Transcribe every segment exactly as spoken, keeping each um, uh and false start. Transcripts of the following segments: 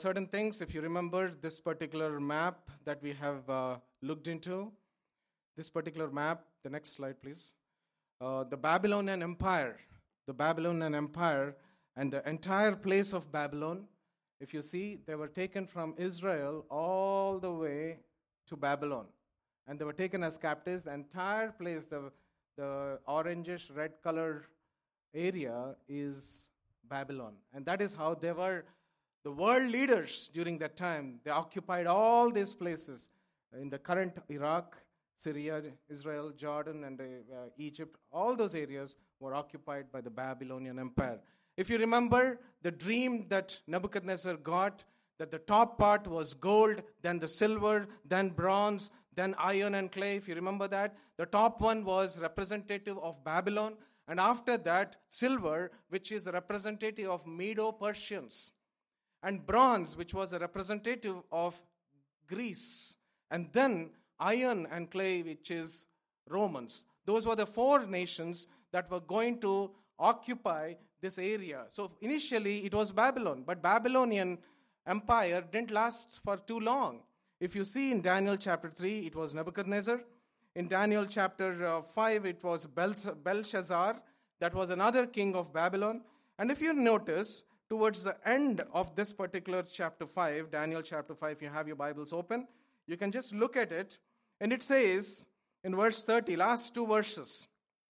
certain things. If you remember this particular map that we have uh, looked into, this particular map, the next slide, please. Uh, the Babylonian Empire, the Babylonian Empire, and the entire place of Babylon. If you see, they were taken from Israel all the way to Babylon, and they were taken as captives. The entire place, the the orangish red color area, is Babylon, and that is how they were the world leaders during that time. They occupied all these places in the current Iraq, Syria, Israel, Jordan, and uh, Egypt. All those areas were occupied by the Babylonian Empire. If you remember the dream that Nebuchadnezzar got, that the top part was gold, then the silver, then bronze, then iron and clay. If you remember that, the top one was representative of Babylon, and after that, silver, which is a representative of Medo-Persians, and bronze, which was a representative of Greece, and then iron and clay, which is Romans. Those were the four nations that were going to occupy this area. So initially it was Babylon, but Babylonian Empire didn't last for too long. If you see in Daniel chapter three, it was Nebuchadnezzar. In Daniel chapter uh, five, it was Belshazzar. That was another king of Babylon. And if you notice, towards the end of this particular chapter five, Daniel chapter five, if you have your Bibles open, you can just look at it. And it says in verse thirty, last two verses,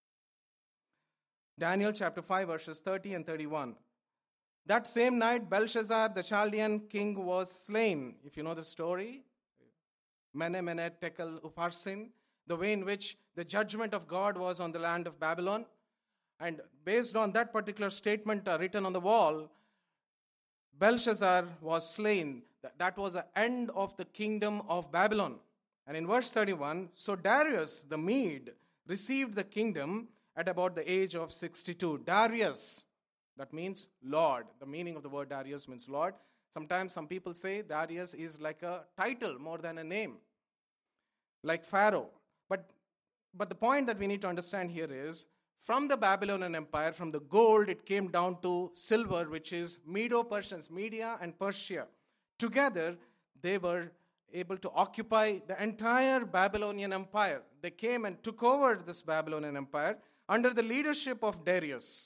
Daniel chapter five, verses thirty and thirty-one. That same night, Belshazzar, the Chaldean king, was slain. If you know the story, Mene, Mene, Tekel, Upharsin, the way in which the judgment of God was on the land of Babylon. And based on that particular statement uh, written on the wall, Belshazzar was slain. That was the end of the kingdom of Babylon. And in verse thirty-one, so Darius the Mede received the kingdom at about the age of sixty-two. Darius, that means Lord. The meaning of the word Darius means Lord. Sometimes some people say Darius is like a title more than a name, like Pharaoh. But, but the point that we need to understand here is, from the Babylonian Empire, from the gold, it came down to silver, which is Medo-Persians, Media and Persia. Together, they were able to occupy the entire Babylonian Empire. They came and took over this Babylonian Empire under the leadership of Darius.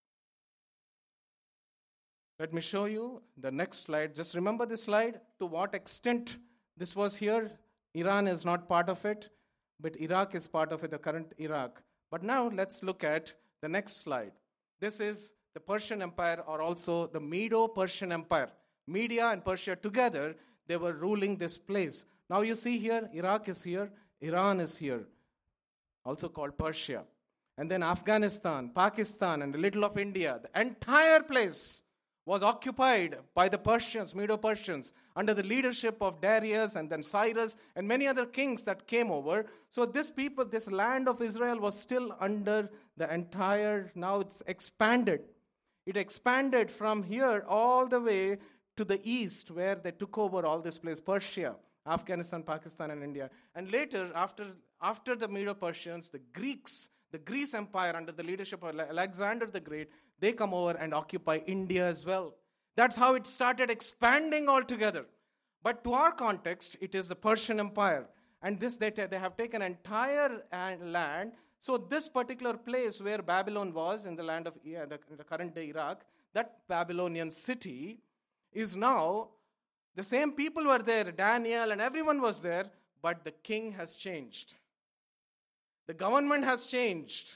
Let me show you the next slide. Just remember this slide, to what extent this was here. Iran is not part of it, but Iraq is part of it, the current Iraq. But now let's look at the next slide. This is the Persian Empire, or also the Medo-Persian Empire. Media and Persia together, they were ruling this place. Now you see here, Iraq is here, Iran is here, also called Persia. And then Afghanistan, Pakistan, and a little of India. The entire place was occupied by the Persians, Medo-Persians, under the leadership of Darius and then Cyrus and many other kings that came over. So this people, this land of Israel was still under the entire, now it's expanded. It expanded from here all the way to the east, where they took over all this place, Persia, Afghanistan, Pakistan, and India. And later, after, after the Medo-Persians, the Greeks, the Greece Empire under the leadership of Alexander the Great, they come over and occupy India as well. That's how it started expanding altogether. But to our context, it is the Persian Empire. And this, they, they have taken entire land. So this particular place where Babylon was, in the land of yeah, the, the current day Iraq, that Babylonian city is now, the same people were there, Daniel and everyone was there, but the king has changed. The government has changed.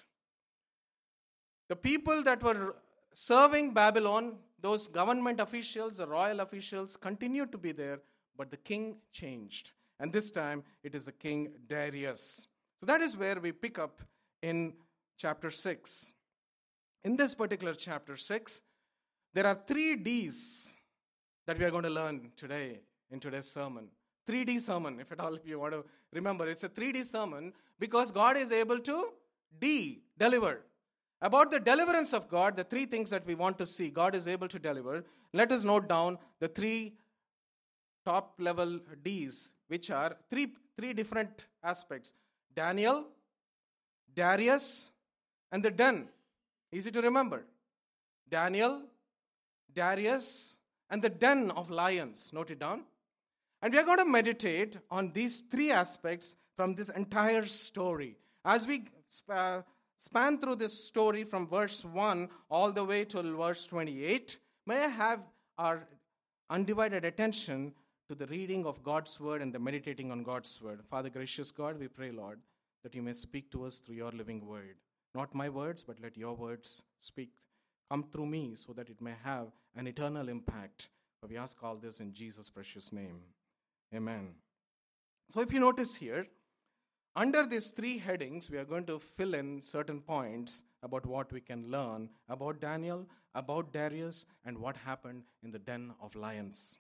The people that were serving Babylon, those government officials, the royal officials, continued to be there, but the king changed. And this time, it is the king Darius. So that is where we pick up in chapter six. In this particular chapter six, there are three D's that we are going to learn today in today's sermon. three D sermon, if at all you want to remember. It's a three D sermon because God is able to D, deliver. About the deliverance of God, the three things that we want to see, God is able to deliver. Let us note down the three top level D's, which are three, three different aspects. Daniel, Darius, and the den. Easy to remember. Daniel, Darius, and the den of lions. Note it down. And we are going to meditate on these three aspects from this entire story. As we uh, span through this story from verse one all the way to verse twenty-eight, may I have our undivided attention to the reading of God's word and the meditating on God's word. Father, gracious God, we pray, Lord, that you may speak to us through your living word. Not my words, but let your words speak. Come through me so that it may have an eternal impact. For we ask all this in Jesus' precious name. Amen. So if you notice here, under these three headings, we are going to fill in certain points about what we can learn about Daniel, about Darius, and what happened in the den of lions.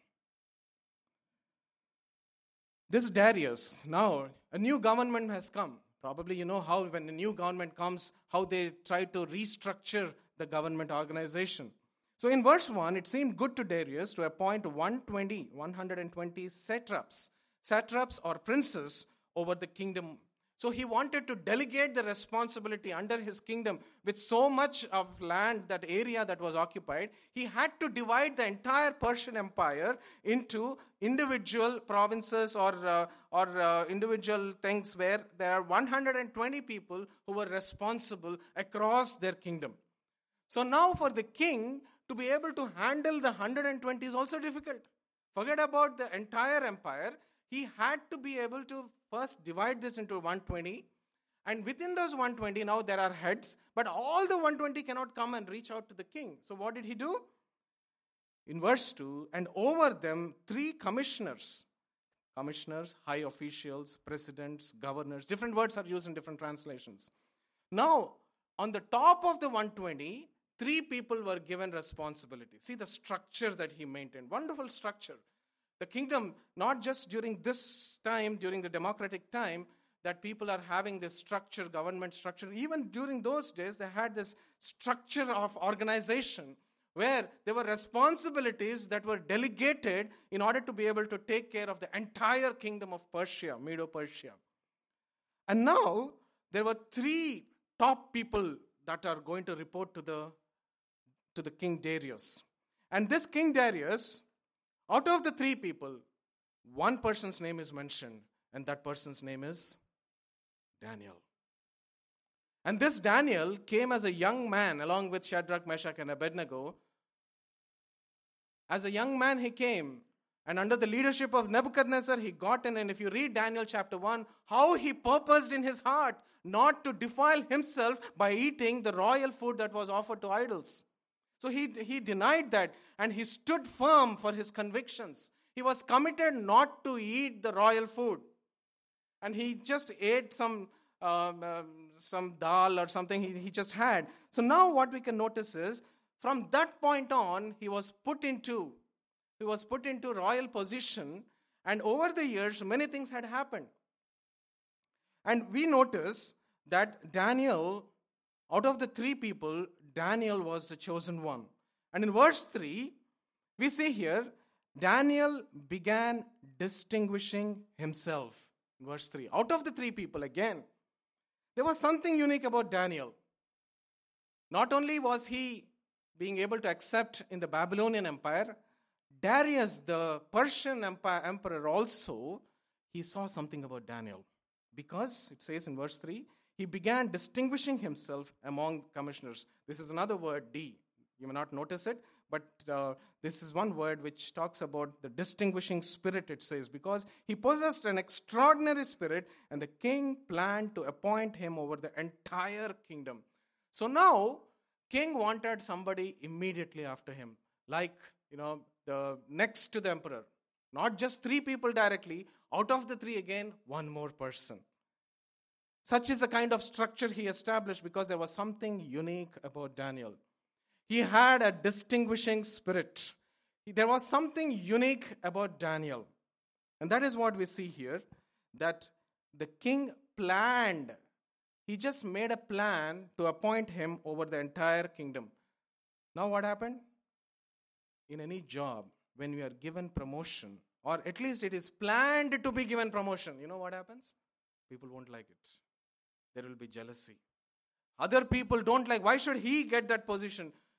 This Darius, now a new government has come. Probably you know how when a new government comes, how they try to restructure the government organization. So in verse one, it seemed good to Darius to appoint one hundred twenty satraps, satraps or princes over the kingdom. So he wanted to delegate the responsibility under his kingdom with so much of land, that area that was occupied. He had to divide the entire Persian Empire into individual provinces or, uh, or uh, individual things where there are one hundred twenty people who were responsible across their kingdom. So now for the king to be able to handle the one hundred twenty is also difficult. Forget about the entire empire. He had to be able to first divide this into one hundred twenty. And within those one hundred twenty, now there are heads. But all the one hundred twenty cannot come and reach out to the king. So what did he do? In verse two, and over them three commissioners. Commissioners, high officials, presidents, governors. Different words are used in different translations. Now, on the top of the one hundred twenty, three people were given responsibility. See the structure that he maintained. Wonderful structure. The kingdom, not just during this time, during the democratic time, that people are having this structure, government structure. Even during those days, they had this structure of organization where there were responsibilities that were delegated in order to be able to take care of the entire kingdom of Persia, Medo-Persia. And now, there were three top people that are going to report to the, to the King Darius. And this King Darius, out of the three people, one person's name is mentioned, and that person's name is Daniel. And this Daniel came as a young man along with Shadrach, Meshach, and Abednego. As a young man he came, and under the leadership of Nebuchadnezzar, he got in, and if you read Daniel chapter one, how he purposed in his heart not to defile himself by eating the royal food that was offered to idols. So he, he denied that, and he stood firm for his convictions. He was committed not to eat the royal food. And he just ate some um, um, some dal or something he, he just had. So now what we can notice is, from that point on, he was put into, he was put into royal position, and over the years, many things had happened. And we notice that Daniel, out of the three people, Daniel was the chosen one. And in verse three, we see here, Daniel began distinguishing himself. In verse three, out of the three people, again, there was something unique about Daniel. Not only was he being able to accept in the Babylonian Empire, Darius, the Persian empire, emperor also, he saw something about Daniel. Because, it says in verse three, he began distinguishing himself among commissioners. This is another word, D. You may not notice it, but uh, this is one word which talks about the distinguishing spirit, it says, because he possessed an extraordinary spirit, and the king planned to appoint him over the entire kingdom. So now, king wanted somebody immediately after him, like, you know, the next to the emperor. Not just three people directly, out of the three again, one more person. Such is the kind of structure he established because there was something unique about Daniel. He had a distinguishing spirit. There was something unique about Daniel. And that is what we see here, that the king planned. He just made a plan to appoint him over the entire kingdom. Now what happened? In any job, when we are given promotion, or at least it is planned to be given promotion, you know what happens? People won't like it. There will be jealousy. Other people don't like, why should he get that position?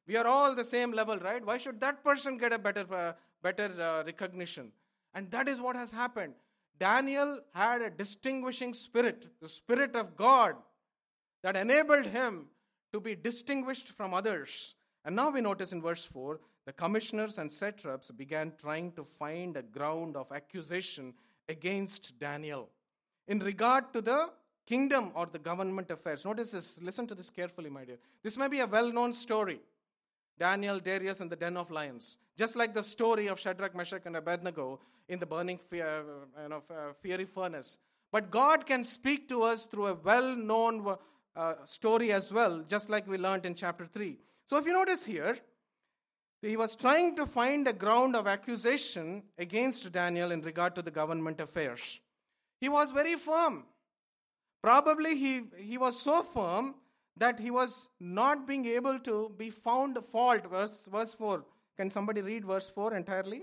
We are all the same level, right? Why should that person get a better, uh, better uh, recognition? And that is what has happened. Daniel had a distinguishing spirit, the Spirit of God, that enabled him to be distinguished from others. And now we notice in verse four, the commissioners and satraps began trying to find a ground of accusation against Daniel in regard to the kingdom or the government affairs. Notice this, listen to this carefully, my dear. This may be a well-known story. Daniel, Darius, and the den of lions. Just like the story of Shadrach, Meshach, and Abednego in the burning fear, you know, fiery furnace. But God can speak to us through a well-known uh, story as well, just like we learned in chapter three. So if you notice here, he was trying to find a ground of accusation against Daniel in regard to the government affairs. He was very firm. Probably he, he was so firm that he was not being able to be found fault. Verse, verse four. Can somebody read verse four entirely?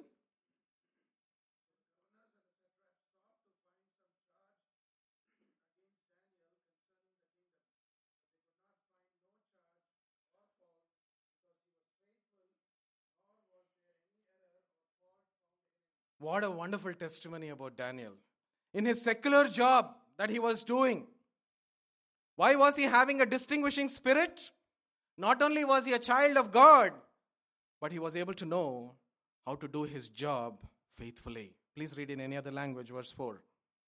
What a wonderful testimony about Daniel. In his secular job that he was doing, why was he having a distinguishing spirit? Not only was he a child of God, but he was able to know how to do his job faithfully. Please read in any other language, verse four.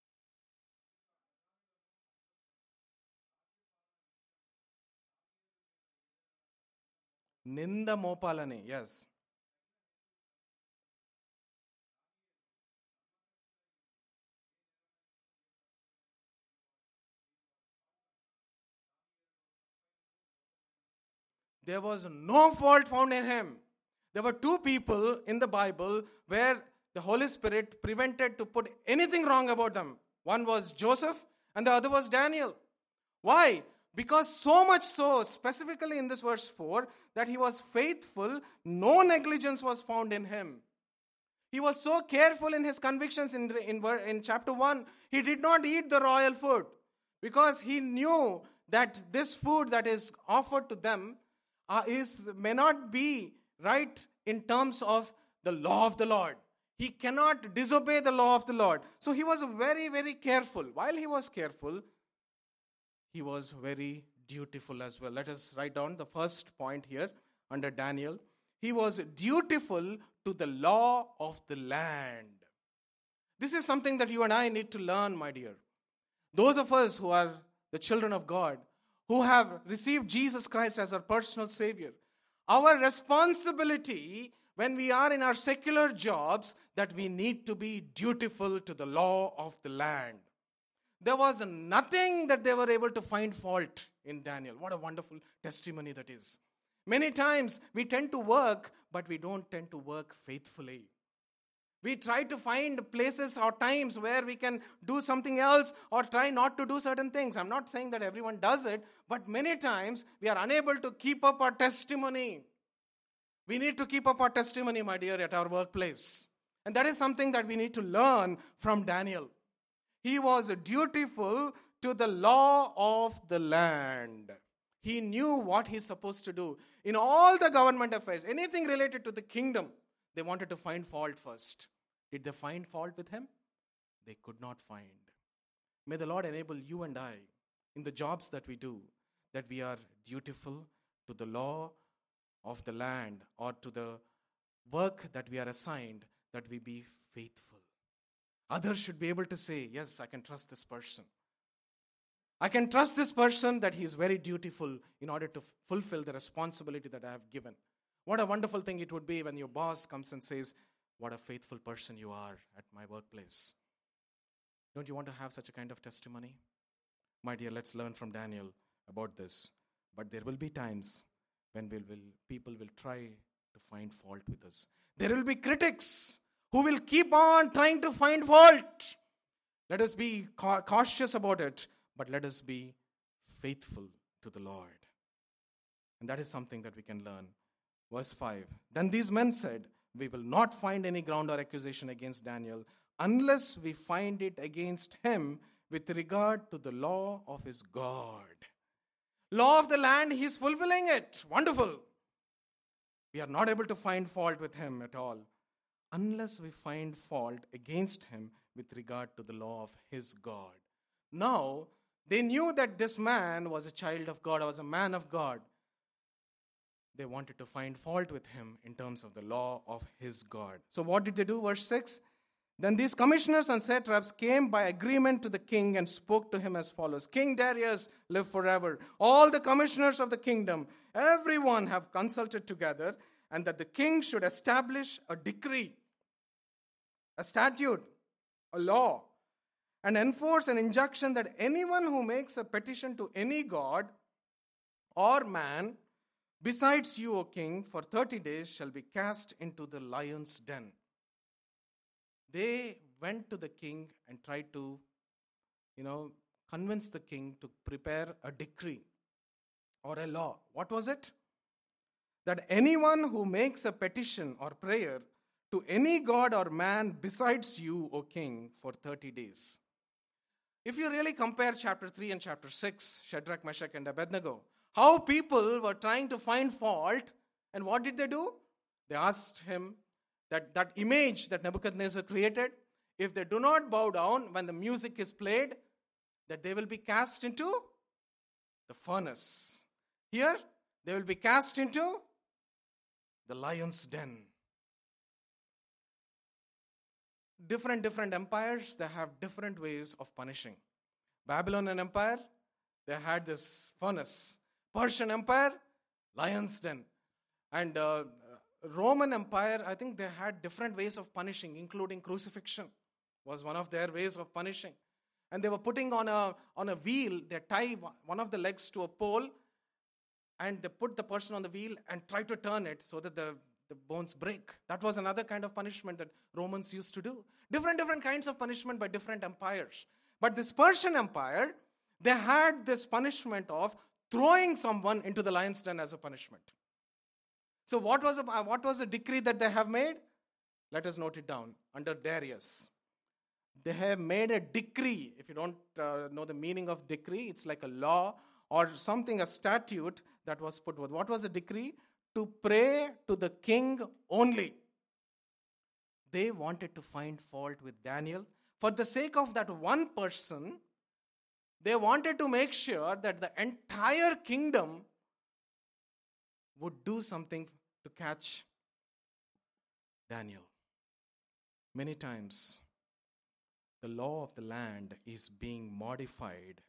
Ninda mopalane, yes. There was no fault found in him. There were two people in the Bible where the Holy Spirit prevented to put anything wrong about them. One was Joseph and the other was Daniel. Why? Because so much so, specifically in this verse four, that he was faithful, no negligence was found in him. He was so careful in his convictions in, in, in chapter one. He did not eat the royal food because he knew that this food that is offered to them Uh, is may not be right in terms of the law of the Lord. He cannot disobey the law of the Lord. So he was very, very careful. While he was careful, he was very dutiful as well. Let us write down the first point here under Daniel. He was dutiful to the law of the land. This is something that you and I need to learn, my dear. Those of us who are the children of God, who have received Jesus Christ as our personal Savior, our responsibility when we are in our secular jobs, that we need to be dutiful to the law of the land. There was nothing that they were able to find fault in Daniel. What a wonderful testimony that is. Many times we tend to work, but we don't tend to work faithfully. We try to find places or times where we can do something else or try not to do certain things. I'm not saying that everyone does it, but many times we are unable to keep up our testimony. We need to keep up our testimony, my dear, at our workplace. And that is something that we need to learn from Daniel. He was dutiful to the law of the land. He knew what he's supposed to do. In all the government affairs, anything related to the kingdom, they wanted to find fault first. Did they find fault with him? They could not find. May the Lord enable you and I in the jobs that we do, that we are dutiful to the law of the land or to the work that we are assigned, that we be faithful. Others should be able to say, yes, I can trust this person. I can trust this person that he is very dutiful in order to f- fulfill the responsibility that I have given. What a wonderful thing it would be when your boss comes and says, what a faithful person you are at my workplace. Don't you want to have such a kind of testimony? My dear, let's learn from Daniel about this. But there will be times when we'll, will, people will try to find fault with us. There will be critics who will keep on trying to find fault. Let us be ca- cautious about it, but let us be faithful to the Lord. And that is something that we can learn. Verse five, then these men said, we will not find any ground or accusation against Daniel unless we find it against him with regard to the law of his God. Law of the land, he's fulfilling it. Wonderful. We are not able to find fault with him at all, unless we find fault against him with regard to the law of his God. Now, they knew that this man was a child of God, was a man of God. They wanted to find fault with him in terms of the law of his God. So what did they do? Verse six. Then these commissioners and satraps came by agreement to the king and spoke to him as follows. King Darius, live forever. All the commissioners of the kingdom, everyone have consulted together, and that the king should establish a decree, a statute, a law, and enforce an injunction that anyone who makes a petition to any god or man besides you, O king, for thirty days shall be cast into the lion's den. They went to the king and tried to, you know, convince the king to prepare a decree or a law. What was it? That anyone who makes a petition or prayer to any god or man besides you, O king, for thirty days. If you really compare chapter three and chapter six, Shadrach, Meshach, and Abednego, how people were trying to find fault, and what did they do? They asked him that that image that Nebuchadnezzar created, if they do not bow down when the music is played, that they will be cast into the furnace. Here, they will be cast into the lion's den. Different, different empires, they have different ways of punishing. Babylonian Empire, they had this furnace. Persian Empire, lion's den. And uh, Roman Empire, I think they had different ways of punishing, including crucifixion was one of their ways of punishing. And they were putting on a, on a wheel, they tie one of the legs to a pole, and they put the person on the wheel and try to turn it so that the, the bones break. That was another kind of punishment that Romans used to do. Different, different kinds of punishment by different empires. But this Persian Empire, they had this punishment of throwing someone into the lion's den as a punishment. So what was, a, what was the decree that they have made? Let us note it down. Under Darius, they have made a decree. If you don't uh, know the meaning of decree, it's like a law or something, a statute that was put forth. What was the decree? To pray to the king only. They wanted to find fault with Daniel. For the sake of that one person, they wanted to make sure that the entire kingdom would do something to catch Daniel. Many times, the law of the land is being modified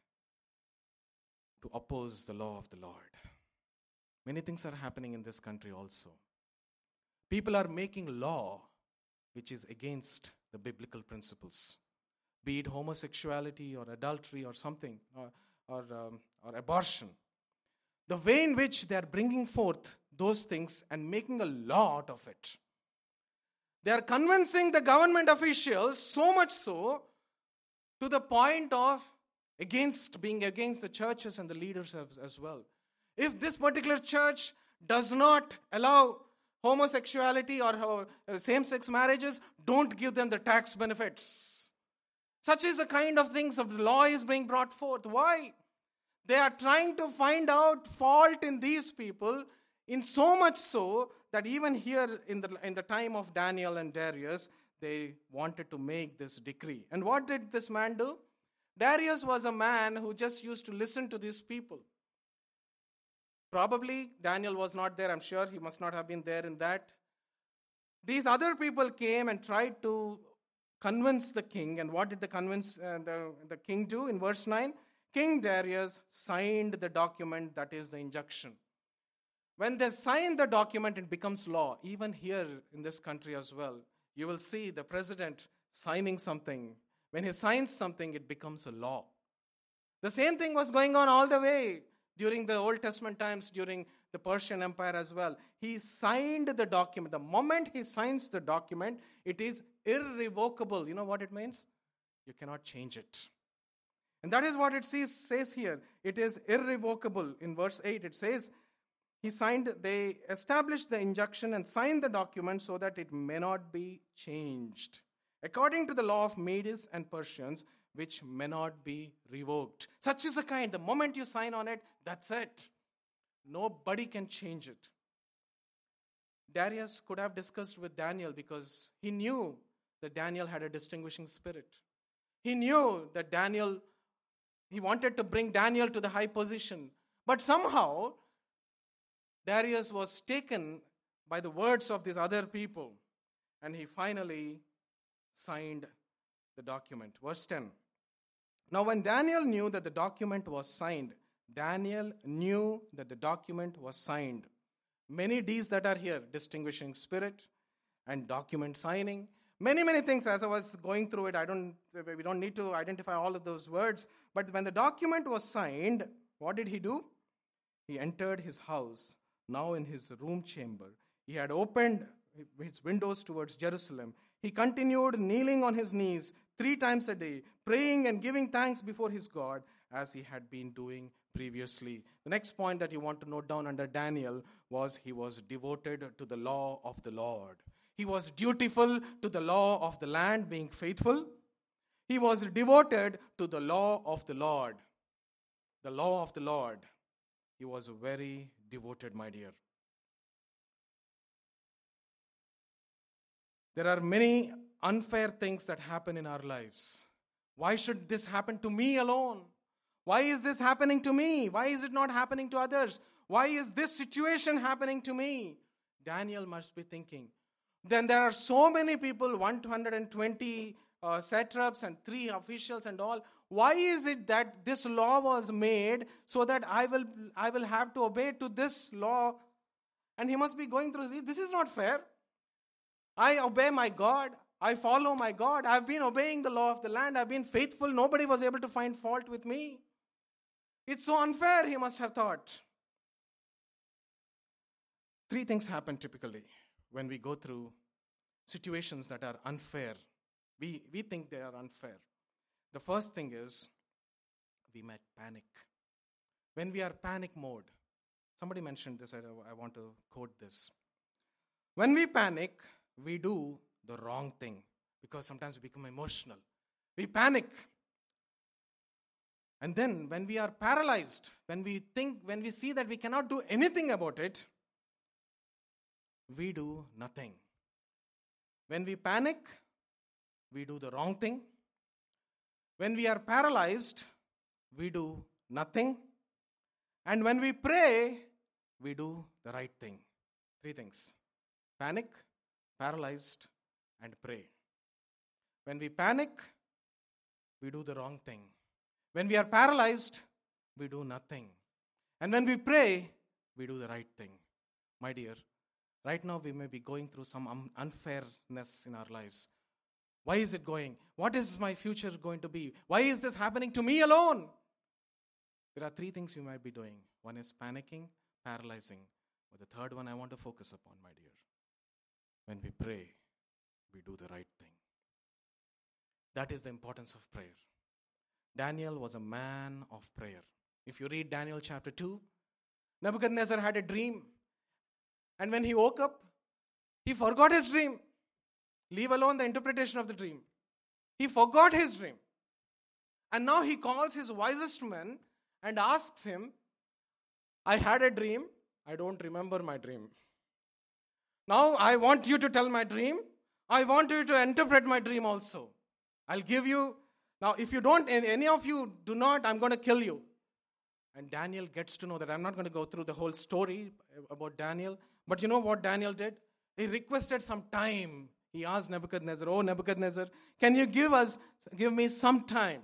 to oppose the law of the Lord. Many things are happening in this country also. People are making law which is against the biblical principles, be it homosexuality or adultery or something, or, or, um, or abortion. The way in which they are bringing forth those things and making a law out of it. They are convincing the government officials so much so to the point of against being against the churches and the leaders as, as well. If this particular church does not allow homosexuality or uh, same-sex marriages, don't give them the tax benefits. Such is the kind of things of the law is being brought forth. Why? They are trying to find out fault in these people, in so much so that even here in the in the time of Daniel and Darius, they wanted to make this decree. And what did this man do? Darius was a man who just used to listen to these people. Probably Daniel was not there. I'm sure he must not have been there in that. These other people came and tried to convince the king. And what did the convince uh, the, the king do? In verse nine, King Darius signed the document, that is the injunction. When they sign the document, it becomes law. Even here in this country as well, you will see the president signing something. When he signs something, it becomes a law. The same thing was going on all the way during the Old Testament times, during the Persian Empire as well. He signed the document. The moment he signs the document, it is irrevocable. You know what it means? You cannot change it. And that is what it says, says here. It is irrevocable. In verse eight, it says, he signed, they established the injunction and signed the document so that it may not be changed, according to the law of Medes and Persians, which may not be revoked. Such is the kind, the moment you sign on it, that's it. Nobody can change it. Darius could have discussed with Daniel because he knew that Daniel had a distinguishing spirit. He knew that Daniel, he wanted to bring Daniel to the high position. But somehow, Darius was taken by the words of these other people, and he finally signed the document. Verse ten. Now when Daniel knew that the document was signed, Daniel knew that the document was signed. Many D's that are here, distinguishing spirit and document signing. Many, many things as I was going through it. I don't, we don't need to identify all of those words. But when the document was signed, what did he do? He entered his house, now in his room chamber. He had opened his windows towards Jerusalem. He continued kneeling on his knees three times a day, praying and giving thanks before his God as he had been doing previously. The next point that you want to note down under Daniel was he was devoted to the law of the Lord. He was dutiful to the law of the land, being faithful. He was devoted to the law of the Lord. The law of the Lord. He was very devoted, my dear. There are many unfair things that happen in our lives. Why should this happen to me alone? Why is this happening to me? Why is it not happening to others? Why is this situation happening to me? Daniel must be thinking. Then there are so many people, one hundred twenty uh, satraps and three officials and all. Why is it that this law was made so that I will, I will have to obey to this law? And he must be going through, this is not fair. I obey my God. I follow my God. I've been obeying the law of the land. I've been faithful. Nobody was able to find fault with me. It's so unfair, he must have thought. Three things happen typically when we go through situations that are unfair. We, we think they are unfair. The first thing is we might panic. When we are panic mode, somebody mentioned this, I, I want to quote this. When we panic, we do the wrong thing because sometimes we become emotional. We panic. And then when we are paralyzed, when we think, when we see that we cannot do anything about it, we do nothing. When we panic, we do the wrong thing. When we are paralyzed, we do nothing. And when we pray, we do the right thing. Three things. Panic, paralyzed, and pray. When we panic, we do the wrong thing. When we are paralyzed, we do nothing. And when we pray, we do the right thing. My dear, right now we may be going through some unfairness in our lives. Why is it going? What is my future going to be? Why is this happening to me alone? There are three things you might be doing. One is panicking, paralyzing. But the third one I want to focus upon, my dear. When we pray, we do the right thing. That is the importance of prayer. Daniel was a man of prayer. If you read Daniel chapter two, Nebuchadnezzar had a dream. And when he woke up, he forgot his dream. Leave alone the interpretation of the dream. He forgot his dream. And now he calls his wisest man and asks him, I had a dream. I don't remember my dream. Now I want you to tell my dream. I want you to interpret my dream also. I'll give you. Now if you don't, any of you do not, I'm going to kill you. And Daniel gets to know that. I'm not going to go through the whole story about Daniel. But you know what Daniel did? He requested some time. He asked Nebuchadnezzar, oh Nebuchadnezzar, can you give us, give me some time?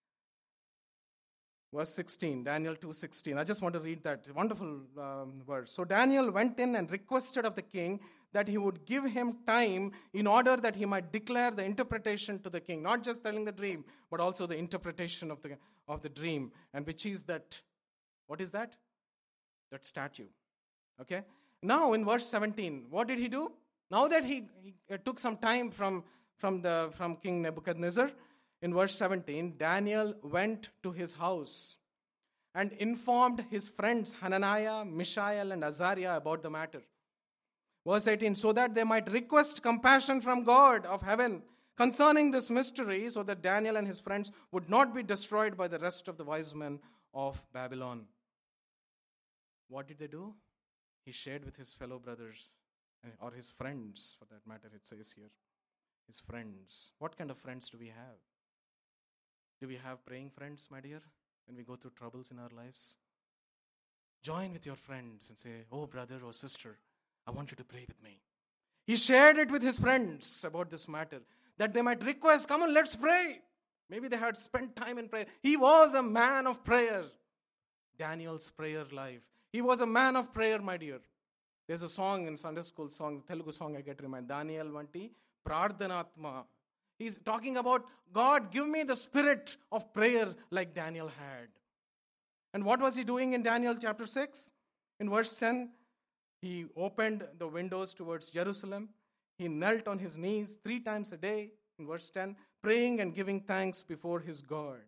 Verse sixteen, Daniel two sixteen. I just want to read that wonderful um, verse. So Daniel went in and requested of the king that he would give him time in order that he might declare the interpretation to the king. Not just telling the dream, but also the interpretation of the, of the dream. And which is that, what is that? That statue. Okay? Now in verse seventeen, what did he do? Now that he, he took some time from, from, the, from King Nebuchadnezzar, in verse seventeen, Daniel went to his house and informed his friends Hananiah, Mishael, and Azariah about the matter. Verse eighteen, so that they might request compassion from God of heaven concerning this mystery, so that Daniel and his friends would not be destroyed by the rest of the wise men of Babylon. What did they do? He shared with his fellow brothers or his friends, for that matter, it says here. His friends. What kind of friends do we have? Do we have praying friends, my dear, when we go through troubles in our lives? Join with your friends and say, oh, brother or sister, I want you to pray with me. He shared it with his friends about this matter, that they might request, come on, let's pray. Maybe they had spent time in prayer. He was a man of prayer. Daniel's prayer life. He was a man of prayer, my dear. There's a song in Sunday school song, Telugu song I get reminded. Daniel Vanti, Prardhanatma. He's talking about, God, give me the spirit of prayer like Daniel had. And what was he doing in Daniel chapter six? In verse ten, he opened the windows towards Jerusalem. He knelt on his knees three times a day, in verse ten, praying and giving thanks before his God.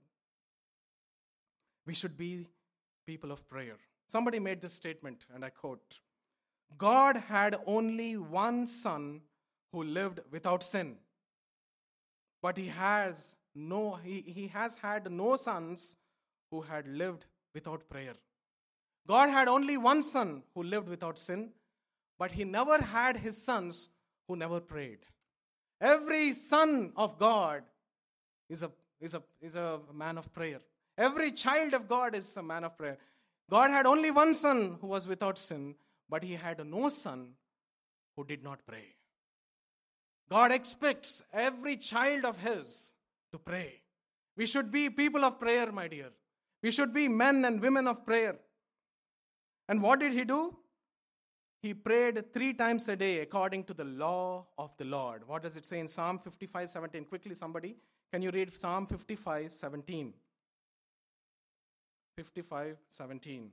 We should be people of prayer. Somebody made this statement, and I quote, God had only one son who lived without sin. But he has no he, he has had no sons who had lived without prayer. God had only one son who lived without sin, but he never had his sons who never prayed. Every son of God is a is a is a man of prayer. Every child of God is a man of prayer. God had only one son who was without sin, but he had no son who did not pray. God expects every child of his to pray. We should be people of prayer, my dear. We should be men and women of prayer. And what did he do? He prayed three times a day according to the law of the Lord. What does it say in Psalm fifty-five seventeen? Quickly, somebody. Can you read Psalm fifty-five seventeen? fifty-five seventeen.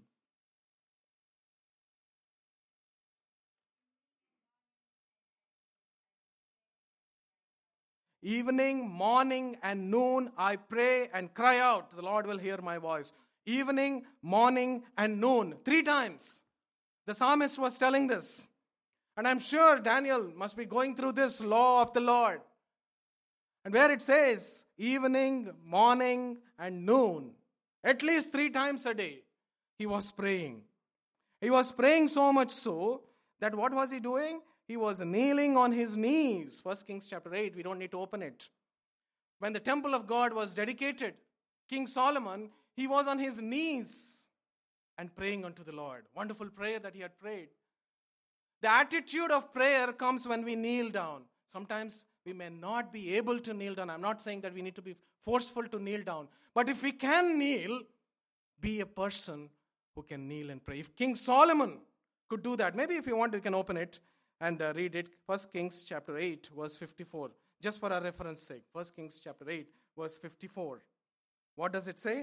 Evening, morning, and noon, I pray and cry out. The Lord will hear my voice. Evening, morning, and noon. Three times. The psalmist was telling this. And I'm sure Daniel must be going through this law of the Lord. And where it says, evening, morning, and noon, at least three times a day, he was praying. He was praying so much so that what was he doing? He was kneeling on his knees. First Kings chapter eight, we don't need to open it. When the temple of God was dedicated, King Solomon, he was on his knees and praying unto the Lord. Wonderful prayer that he had prayed. The attitude of prayer comes when we kneel down. Sometimes we may not be able to kneel down. I'm not saying that we need to be forceful to kneel down. But if we can kneel, be a person who can kneel and pray. If King Solomon could do that, maybe if you want, you can open it and uh, read it. First Kings chapter eight, verse fifty-four. Just for our reference sake. First Kings chapter eight, verse fifty-four. What does it say?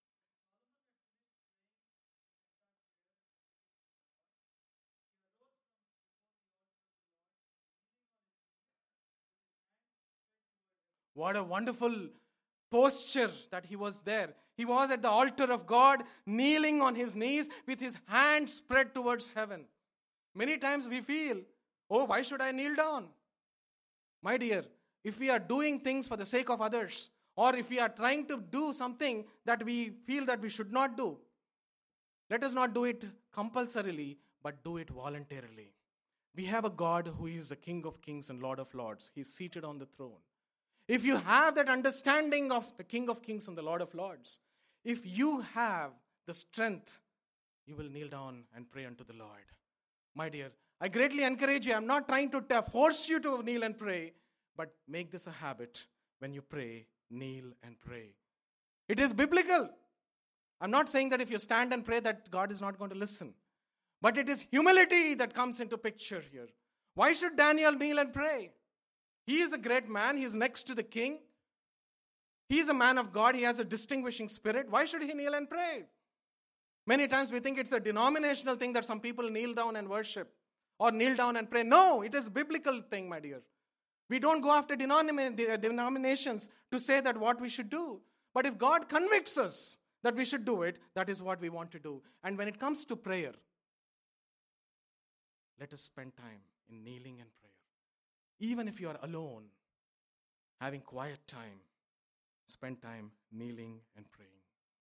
What a wonderful posture that he was there. He was at the altar of God, kneeling on his knees with his hands spread towards heaven. Many times we feel, oh, why should I kneel down? My dear, if we are doing things for the sake of others, or if we are trying to do something that we feel that we should not do, let us not do it compulsorily, but do it voluntarily. We have a God who is the King of kings and Lord of lords. He is seated on the throne. If you have that understanding of the King of kings and the Lord of lords, if you have the strength, you will kneel down and pray unto the Lord. My dear, I greatly encourage you. I'm not trying to t- force you to kneel and pray, but make this a habit. When you pray, kneel and pray. It is biblical. I'm not saying that if you stand and pray that God is not going to listen. But it is humility that comes into picture here. Why should Daniel kneel and pray? He is a great man. He is next to the king. He is a man of God. He has a distinguishing spirit. Why should he kneel and pray? Many times we think it's a denominational thing that some people kneel down and worship or kneel down and pray. No, it is a biblical thing, my dear. We don't go after denominations to say that what we should do. But if God convicts us that we should do it, that is what we want to do. And when it comes to prayer, let us spend time in kneeling and prayer. Even if you are alone, having quiet time, spend time kneeling and praying.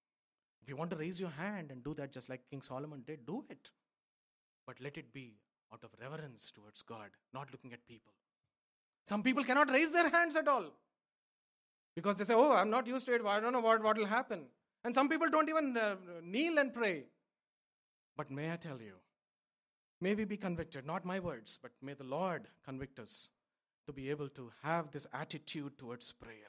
If you want to raise your hand and do that just like King Solomon did, do it. But let it be out of reverence towards God, not looking at people. Some people cannot raise their hands at all because they say, oh, I'm not used to it. I don't know what, what will happen. And some people don't even uh, kneel and pray. But may I tell you, may we be convicted, not my words, but may the Lord convict us to be able to have this attitude towards prayer.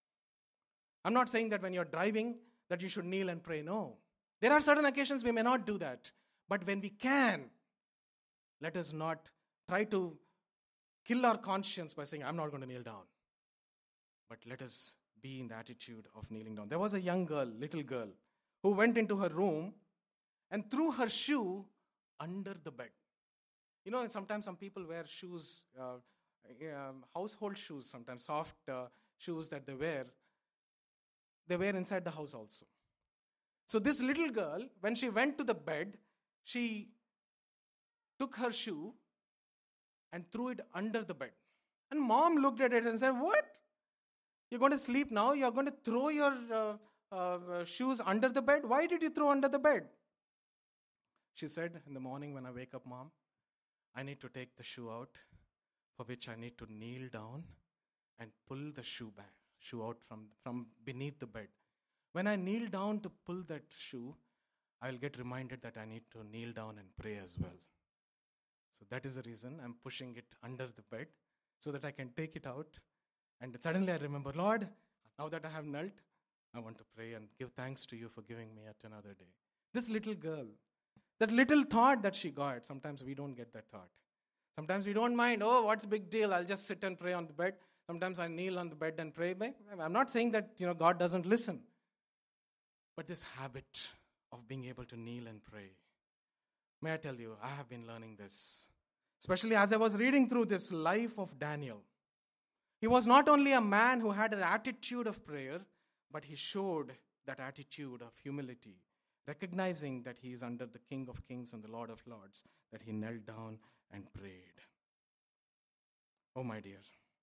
I'm not saying that when you're driving that you should kneel and pray. No. There are certain occasions we may not do that. But when we can, let us not try to kill our conscience by saying, I'm not going to kneel down. But let us be in the attitude of kneeling down. There was a young girl, little girl, who went into her room and threw her shoe under the bed. You know, sometimes some people wear shoes, uh, um, household shoes, sometimes soft uh, shoes that they wear. They wear inside the house also. So this little girl, when she went to the bed, she took her shoe and threw it under the bed. And mom looked at it and said, what? You're going to sleep now? You're going to throw your uh, uh, shoes under the bed? Why did you throw under the bed? She said, in the morning when I wake up, Mom, I need to take the shoe out, for which I need to kneel down and pull the shoe back, shoe out from, from beneath the bed. When I kneel down to pull that shoe, I will get reminded that I need to kneel down and pray as well. So that is the reason I'm pushing it under the bed so that I can take it out. And suddenly I remember, Lord, now that I have knelt, I want to pray and give thanks to you for giving me yet another day. This little girl, that little thought that she got, sometimes we don't get that thought. Sometimes we don't mind, oh, what's the big deal? I'll just sit and pray on the bed. Sometimes I kneel on the bed and pray. I'm not saying that, you know, God doesn't listen. But this habit of being able to kneel and pray, may I tell you, I have been learning this. Especially as I was reading through this life of Daniel. He was not only a man who had an attitude of prayer, but he showed that attitude of humility, recognizing that he is under the King of Kings and the Lord of Lords, that he knelt down and prayed. Oh, my dear,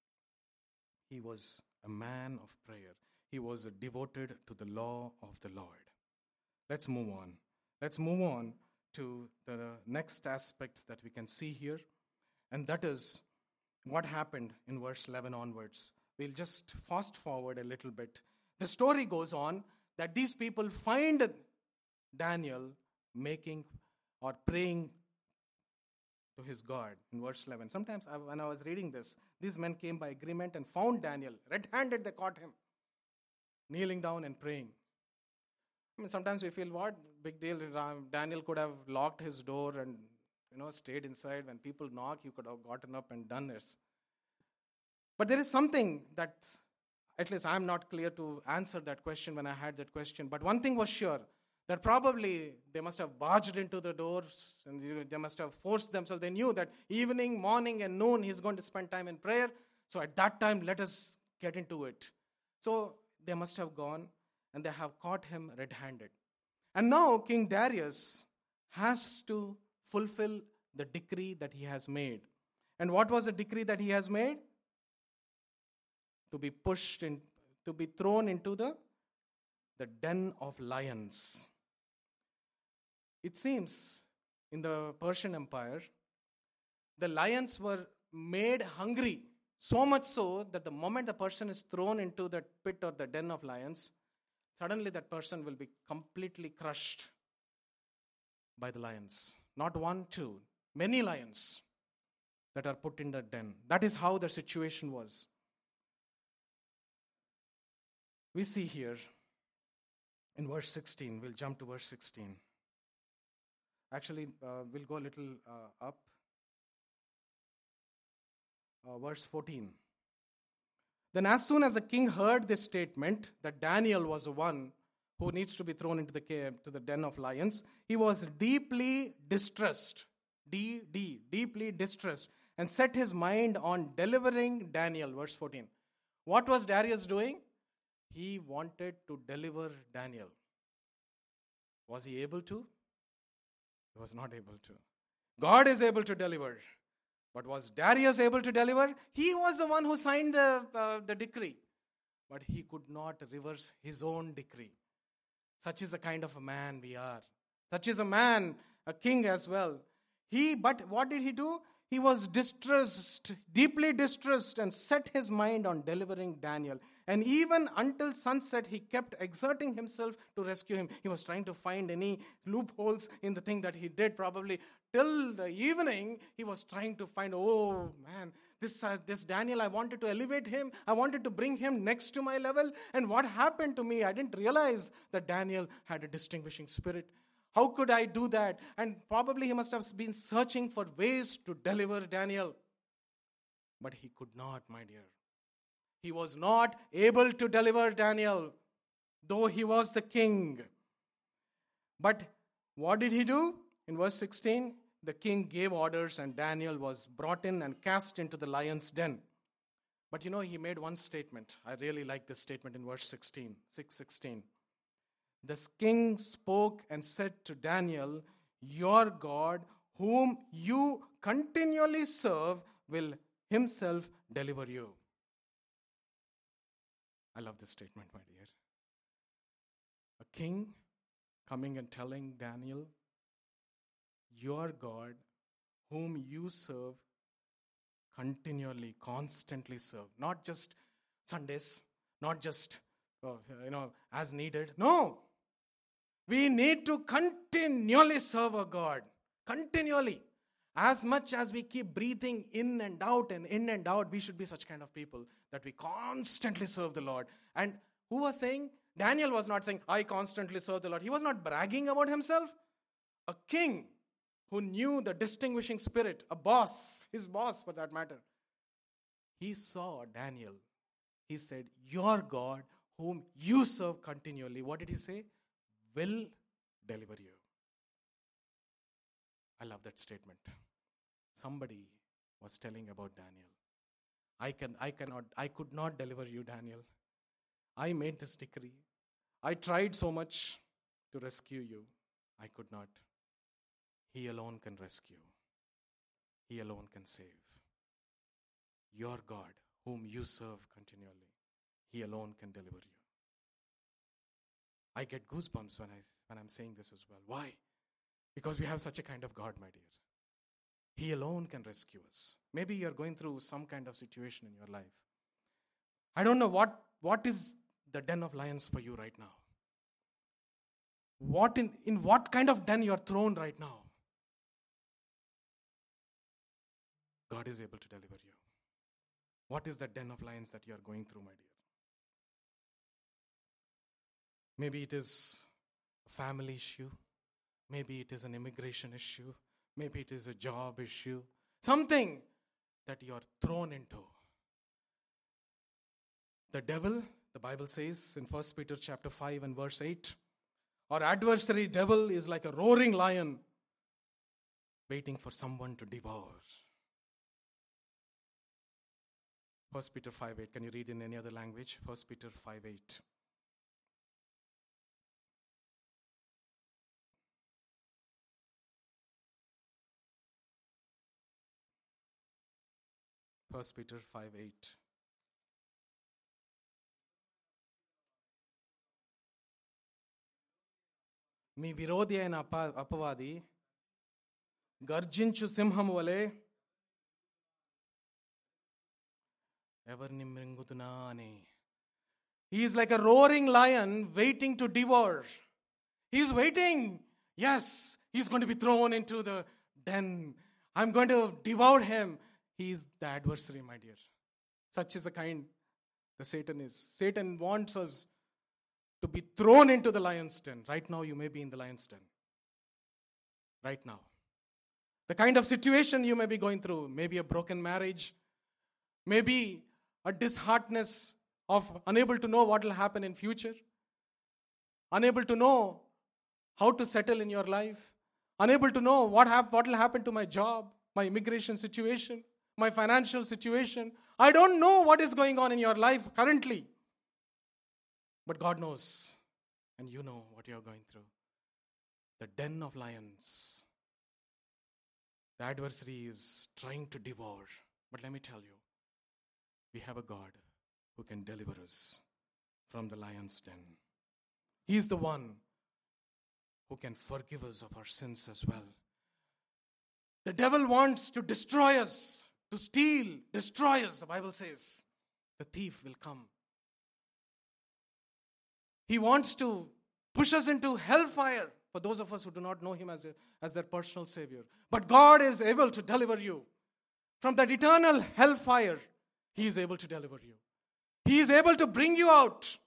he was a man of prayer. He was devoted to the law of the Lord. Let's move on. Let's move on to the next aspect that we can see here, and that is what happened in verse eleven onwards. We'll just fast forward a little bit. The story goes on that these people find Daniel making or praying to his God in verse eleven. Sometimes I, when I was reading this, these men came by agreement and found Daniel. Red-handed, they caught him, kneeling down and praying. I mean, sometimes we feel, what big deal? Daniel could have locked his door and, you know, stayed inside. When people knock, you could have gotten up and done this. But there is something that, at least I'm not clear to answer that question when I had that question. But one thing was sure, that probably they must have barged into the doors and they must have forced themselves. They knew that evening, morning, and noon he's going to spend time in prayer. So at that time, let us get into it. So they must have gone and they have caught him red-handed. And now King Darius has to fulfill the decree that he has made. And what was the decree that he has made? To be pushed in, to be thrown into the, the den of lions. It seems in the Persian Empire, the lions were made hungry, so much so that the moment the person is thrown into the pit or the den of lions, suddenly that person will be completely crushed by the lions. Not one, two, many lions that are put in the den. That is how the situation was. We see here in verse sixteen, we'll jump to verse sixteen. Actually, uh, we'll go a little uh, up. Uh, verse fourteen. Then as soon as the king heard this statement, that Daniel was the one who needs to be thrown into the cave, to the den of lions, he was deeply distressed. D, D, deeply distressed, and set his mind on delivering Daniel. Verse fourteen. What was Darius doing? He wanted to deliver Daniel. Was he able to? He was not able to. God is able to deliver. But was Darius able to deliver? He was the one who signed the, uh, the decree. But he could not reverse his own decree. Such is the kind of a man we are. Such is a man, a king as well. He, but what did he do? He was distressed, deeply distressed, and set his mind on delivering Daniel. And even until sunset, he kept exerting himself to rescue him. He was trying to find any loopholes in the thing that he did. Probably till the evening, he was trying to find, oh man, this, uh, this Daniel, I wanted to elevate him. I wanted to bring him next to my level. And what happened to me? I didn't realize that Daniel had a distinguishing spirit. How could I do that? And probably he must have been searching for ways to deliver Daniel. But he could not, my dear. He was not able to deliver Daniel, though he was the king. But what did he do? In verse sixteen, the king gave orders and Daniel was brought in and cast into the lion's den. But you know, he made one statement. I really like this statement in verse sixteen, six sixteen. The king spoke and said to Daniel, your God, whom you continually serve, will himself deliver you. I love this statement, my dear. A king coming and telling Daniel, your God, whom you serve, continually, constantly serve. Not just Sundays, not just, oh, you know, as needed. No. We need to continually serve our God. Continually. As much as we keep breathing in and out and in and out, we should be such kind of people that we constantly serve the Lord. And who was saying? Daniel was not saying, I constantly serve the Lord. He was not bragging about himself. A king who knew the distinguishing spirit, a boss, his boss for that matter. He saw Daniel. He said, your God, whom you serve continually, what did he say? Will deliver you. I love that statement. Somebody was telling about Daniel. I can, I cannot, I could not deliver you, Daniel. I made this decree. I tried so much to rescue you. I could not. He alone can rescue. He alone can save. Your God, whom you serve continually, he alone can deliver you. I get goosebumps when, I, when I'm saying this as well. Why? Because we have such a kind of God, my dear. He alone can rescue us. Maybe you're going through some kind of situation in your life. I don't know what, what is the den of lions for you right now. What in, in what kind of den you're thrown right now. God is able to deliver you. What is the den of lions that you're going through, my dear? Maybe it is a family issue. Maybe it is an immigration issue. Maybe it is a job issue. Something that you are thrown into. The devil, the Bible says in First Peter chapter five and verse eight, our adversary devil is like a roaring lion waiting for someone to devour. First Peter five eight. Can you read in any other language? First Peter five eight. First Peter five eight. మీ విరోధి అయిన అప అపవాది గర్జించు సింహం వలె ఎవరిని మృంగుతున్నా అని. He is like a roaring lion waiting to devour. He is waiting. Yes, he is going to be thrown into the den. I'm going to devour him. He is the adversary, my dear. Such is the kind the Satan is. Satan wants us to be thrown into the lion's den. Right now, you may be in the lion's den. Right now. The kind of situation you may be going through, maybe a broken marriage, maybe a disheartedness of unable to know what will happen in future, unable to know how to settle in your life, unable to know what, hap- what will happen to my job, my immigration situation, my financial situation. I don't know what is going on in your life currently. But God knows, and you know what you are going through. The den of lions. The adversary is trying to devour. But let me tell you, we have a God who can deliver us from the lion's den. He is the one who can forgive us of our sins as well. The devil wants to destroy us, to steal, destroy us, the Bible says. The thief will come. He wants to push us into hellfire for those of us who do not know him as, a, as their personal Savior. But God is able to deliver you from that eternal hellfire. He is able to deliver you. He is able to bring you out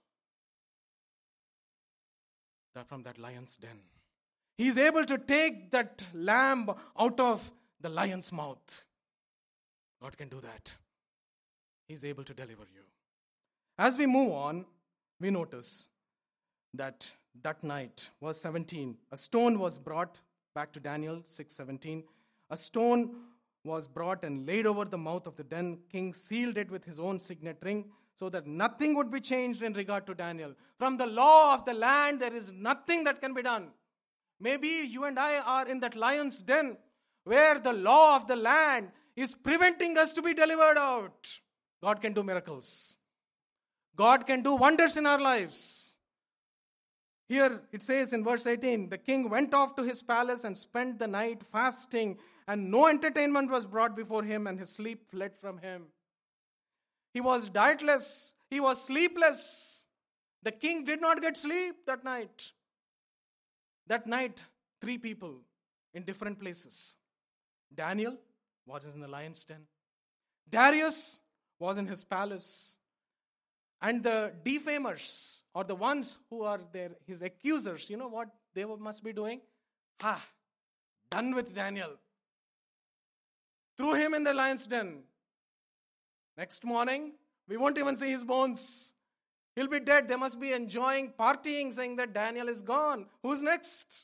from that lion's den. He is able to take that lamb out of the lion's mouth. God can do that. He is able to deliver you. As we move on, we notice that that night, verse seventeen, a stone was brought, back to Daniel six seventeen. A stone was brought and laid over the mouth of the den. King sealed it with his own signet ring, so that nothing would be changed in regard to Daniel. From the law of the land, there is nothing that can be done. Maybe you and I are in that lion's den, where the law of the land is preventing us to be delivered out. God can do miracles. God can do wonders in our lives. Here it says in verse eighteen, the king went off to his palace and spent the night fasting, and no entertainment was brought before him, and his sleep fled from him. He was dietless. He was sleepless. The king did not get sleep that night. That night, three people in different places. Daniel was in the lion's den. Darius was in his palace. And the defamers, or the ones who are there, his accusers, you know what they must be doing? Ha! Done with Daniel. Threw him in the lion's den. Next morning, we won't even see his bones. He'll be dead. They must be enjoying, partying, saying that Daniel is gone. Who's next?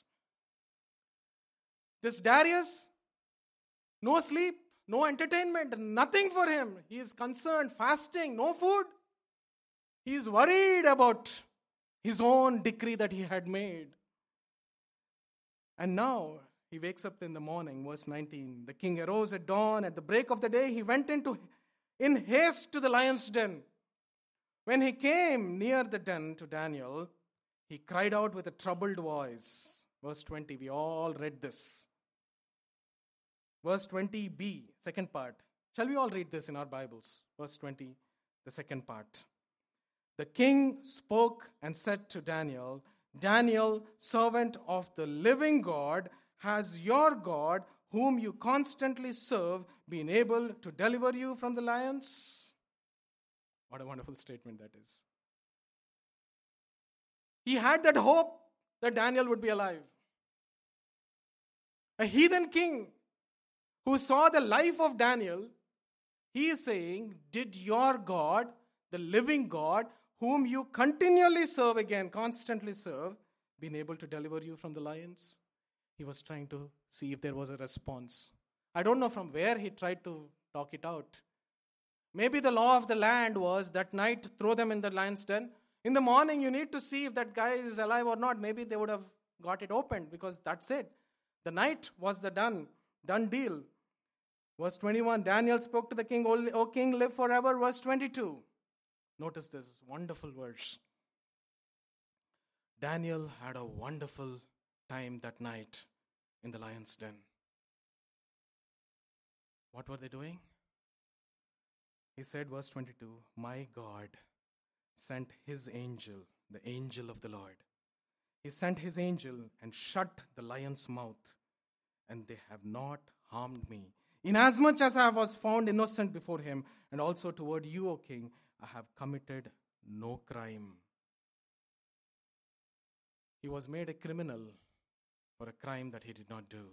This Darius, no sleep, no entertainment, nothing for him. He is concerned, fasting, no food. He is worried about his own decree that he had made. And now, he wakes up in the morning, verse nineteen. The king arose at dawn. At the break of the day, he went into in haste to the lion's den. When he came near the den to Daniel, he cried out with a troubled voice. Verse twenty, we all read this. Verse twenty b, second part. Shall we all read this in our Bibles? Verse twenty, the second part. The king spoke and said to Daniel, Daniel, servant of the living God, has your God, whom you constantly serve, been able to deliver you from the lions? What a wonderful statement that is. He had that hope that Daniel would be alive. A heathen king who saw the life of Daniel, he is saying, did your God, the living God, whom you continually serve again, constantly serve, been able to deliver you from the lions? He was trying to see if there was a response. I don't know from where he tried to talk it out. Maybe the law of the land was that night, throw them in the lion's den. In the morning, you need to see if that guy is alive or not. Maybe they would have got it opened, because that's it. The night was the done, done deal. Verse twenty-one, Daniel spoke to the king, O king, live forever. Verse twenty-two. Notice this wonderful verse. Daniel had a wonderful time that night in the lion's den. What were they doing? He said, verse twenty-two, my God sent his angel, the angel of the Lord. He sent his angel and shut the lion's mouth, and they have not harmed me. Inasmuch as I was found innocent before him, and also toward you, O king, I have committed no crime. He was made a criminal for a crime that he did not do.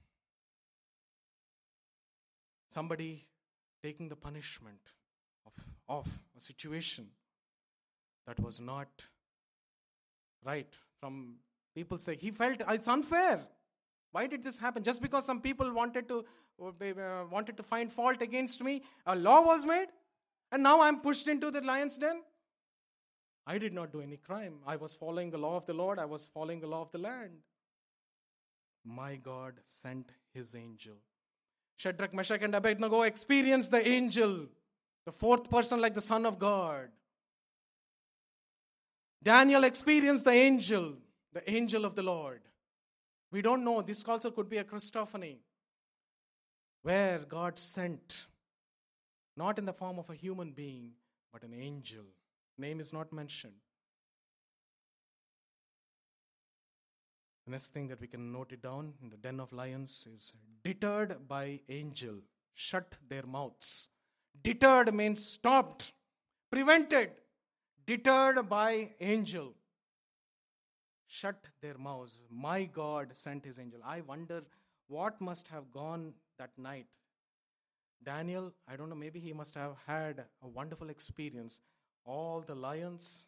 Somebody taking the punishment of, of a situation that was not right. From people say, he felt it's unfair. Why did this happen? Just because some people wanted to uh, wanted to find fault against me, a law was made, and now I'm pushed into the lion's den? I did not do any crime. I was following the law of the Lord. I was following the law of the land. My God sent his angel. Shadrach, Meshach, and Abednego experienced the angel, the fourth person like the Son of God. Daniel experienced the angel, the angel of the Lord. We don't know. This also could be a Christophany. where God sent, not in the form of a human being, but an angel. Name is not mentioned. The next thing that we can note it down in the den of lions is deterred by angel. Shut their mouths. Deterred means stopped, prevented, deterred by angel. Shut their mouths. My God sent his angel. I wonder what must have gone that night. Daniel, I don't know, maybe he must have had a wonderful experience. All the lions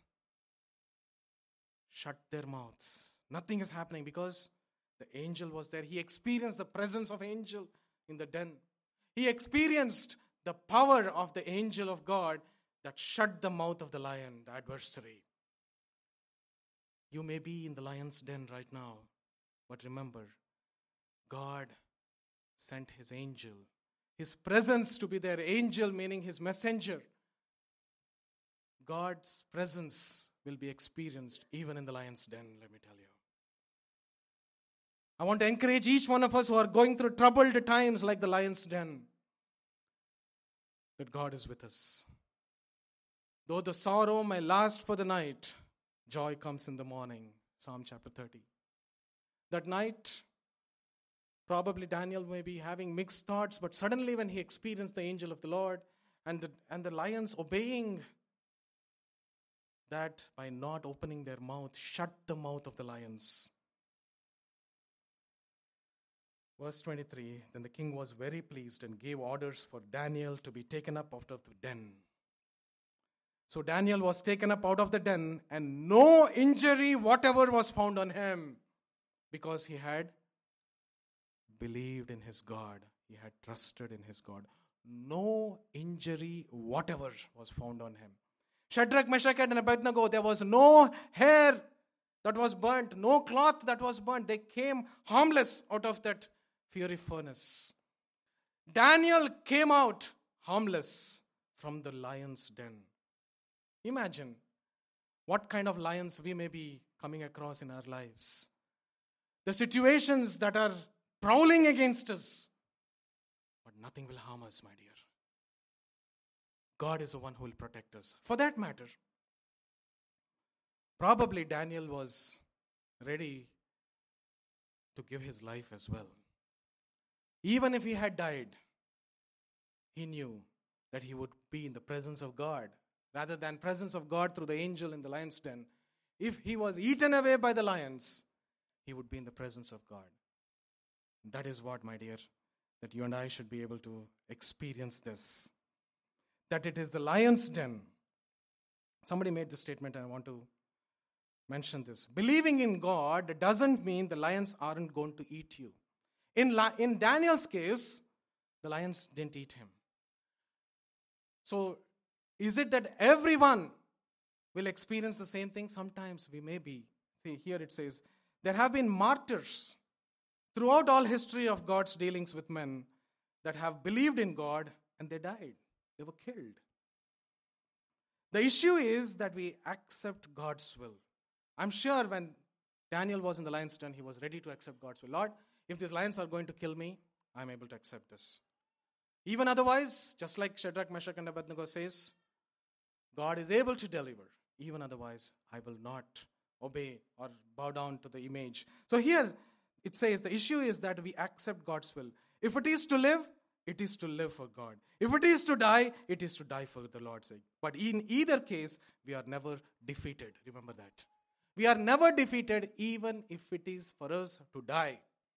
shut their mouths. Nothing is happening because the angel was there. He experienced the presence of angel in the den. He experienced the power of the angel of God that shut the mouth of the lion, the adversary. You may be in the lion's den right now, but remember, God sent his angel, his presence to be there. Angel meaning his messenger. God's presence will be experienced even in the lion's den, let me tell you. I want to encourage each one of us who are going through troubled times like the lion's den, that God is with us. Though the sorrow may last for the night, joy comes in the morning. Psalm chapter thirty. That night, probably Daniel may be having mixed thoughts, but suddenly when he experienced the angel of the Lord and the, and the lions obeying that by not opening their mouth, shut the mouth of the lions. Verse twenty-three, then the king was very pleased and gave orders for Daniel to be taken up out of the den. So Daniel was taken up out of the den, and no injury whatever was found on him, because he had believed in his God. He had trusted in his God. No injury whatever was found on him. Shadrach, Meshach, and Abednego, there was no hair that was burnt, no cloth that was burnt. They came harmless out of that fiery furnace. Daniel came out harmless from the lion's den. Imagine what kind of lions we may be coming across in our lives. The situations that are prowling against us, but nothing will harm us, my dear. God is the one who will protect us. For that matter, probably Daniel was ready to give his life as well. Even if he had died, he knew that he would be in the presence of God rather than presence of God through the angel in the lion's den. If he was eaten away by the lions, he would be in the presence of God. That is what, my dear, that you and I should be able to experience this. That it is the lion's den. Somebody made this statement and I want to mention this. Believing in God doesn't mean the lions aren't going to eat you. In, in Daniel's case, the lions didn't eat him. So, is it that everyone will experience the same thing? Sometimes we may be. See, here it says, there have been martyrs throughout all history of God's dealings with men that have believed in God and they died. They were killed. The issue is that we accept God's will. I'm sure when Daniel was in the lion's den, he was ready to accept God's will. Lord, if these lions are going to kill me, I'm able to accept this. Even otherwise, just like Shadrach, Meshach, and Abednego says, God is able to deliver. Even otherwise, I will not obey or bow down to the image. So here it says the issue is that we accept God's will. If it is to live, it is to live for God. If it is to die, it is to die for the Lord's sake. But in either case, we are never defeated. Remember that. We are never defeated even if it is for us to die.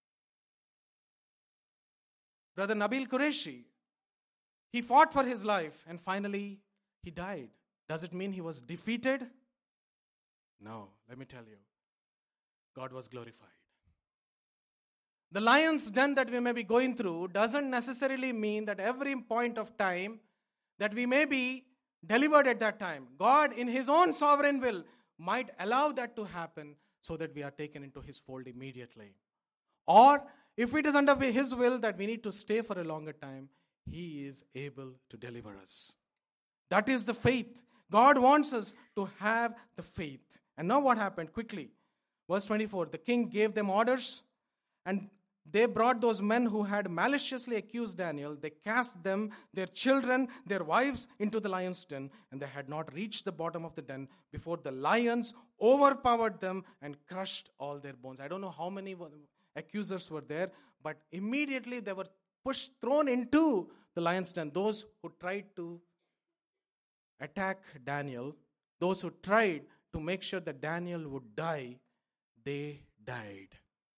Brother Nabil Qureshi, he fought for his life and finally he died. Does it mean he was defeated? No, let me tell you. God was glorified. The lion's den that we may be going through doesn't necessarily mean that every point of time that we may be delivered at that time. God, in his own sovereign will, might allow that to happen so that we are taken into his fold immediately. Or, if it is under his will that we need to stay for a longer time, he is able to deliver us. That is the faith. God wants us to have the faith. And now what happened? Quickly. Verse twenty-four, the king gave them orders, and They brought those men who had maliciously accused Daniel. They cast them, their children, their wives into the lion's den, and they had not reached the bottom of the den before the lions overpowered them and crushed all their bones. I don't know how many accusers were there, but immediately they were pushed, thrown into the lion's den. Those who tried to attack Daniel, those who tried to make sure that Daniel would die, they died.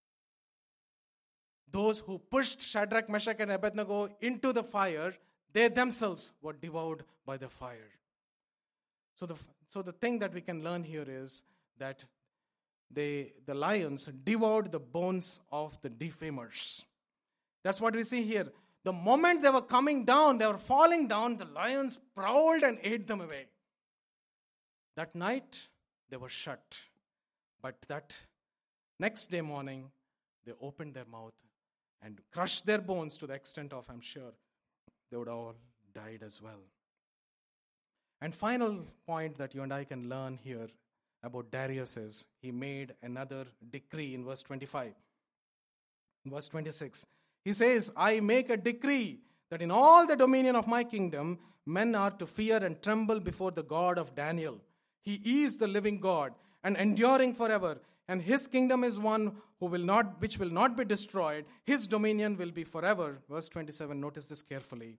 Those who pushed Shadrach, Meshach, and Abednego into the fire, they themselves were devoured by the fire. So the, so the thing that we can learn here is that they, the lions devoured the bones of the defamers. That's what we see here. The moment they were coming down, they were falling down, the lions prowled and ate them away. That night, they were shut. But that next day morning, they opened their mouth and crushed their bones to the extent of, I'm sure, they would all died as well. And final point that you and I can learn here about Darius is, he made another decree in verse twenty-five. In verse twenty-six, he says, I make a decree that in all the dominion of my kingdom, men are to fear and tremble before the God of Daniel. He is the living God and enduring forever. And his kingdom is one who will not, which will not be destroyed. His dominion will be forever. Verse twenty-seven, notice this carefully.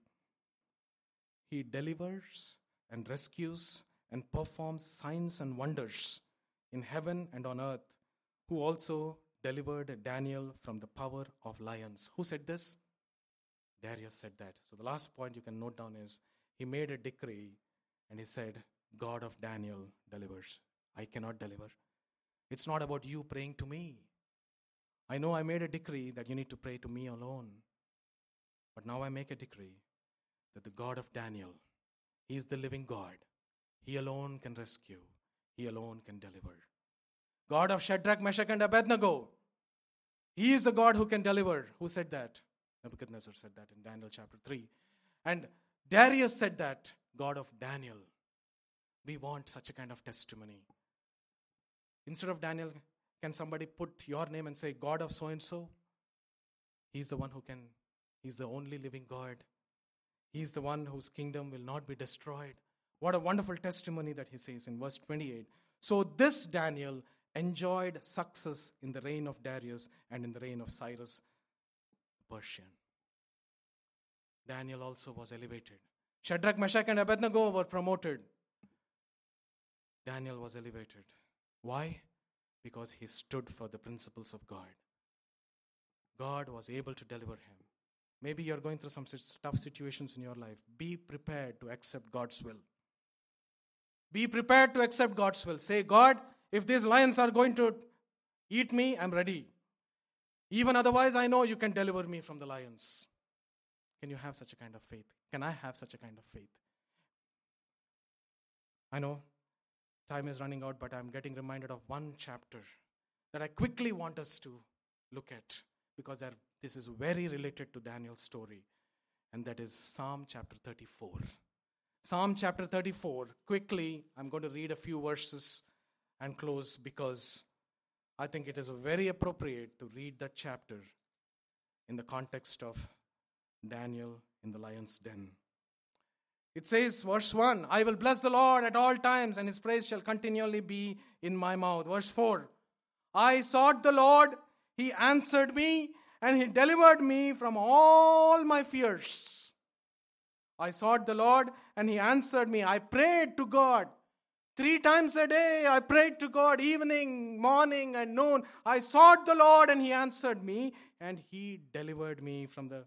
He delivers and rescues and performs signs and wonders in heaven and on earth, who also delivered Daniel from the power of lions. Who said this? Darius said that. So the last point you can note down is, he made a decree and he said, God of Daniel delivers. I cannot deliver. It's not about you praying to me. I know I made a decree that you need to pray to me alone. But now I make a decree that the God of Daniel, he is the living God. He alone can rescue. He alone can deliver. God of Shadrach, Meshach, and Abednego, he is the God who can deliver. Who said that? Nebuchadnezzar said that in Daniel chapter three. And Darius said that, God of Daniel. We want such a kind of testimony. Instead of Daniel, can somebody put your name and say, God of so-and-so? He's the one who can, he's the only living God. He's the one whose kingdom will not be destroyed. What a wonderful testimony that he says in verse twenty-eight. So this Daniel enjoyed success in the reign of Darius and in the reign of Cyrus the Persian. Daniel also was elevated. Shadrach, Meshach, and Abednego were promoted. Daniel was elevated. Why? Because he stood for the principles of God. God was able to deliver him. Maybe you're going through some tough situations in your life. Be prepared to accept God's will. Be prepared to accept God's will. Say, God, if these lions are going to eat me, I'm ready. Even otherwise, I know you can deliver me from the lions. Can you have such a kind of faith? Can I have such a kind of faith? I know time is running out, but I'm getting reminded of one chapter that I quickly want us to look at, because this is very related to Daniel's story, and that is Psalm chapter thirty-four. Psalm chapter thirty-four. Quickly, I'm going to read a few verses and close, because I think it is very appropriate to read that chapter in the context of Daniel in the lion's den. It says, verse one, I will bless the Lord at all times, and his praise shall continually be in my mouth. Verse four, I sought the Lord, he answered me, and he delivered me from all my fears. I sought the Lord, and he answered me. I prayed to God. Three times a day, I prayed to God, evening, morning, and noon. I sought the Lord, and he answered me, and he delivered me from the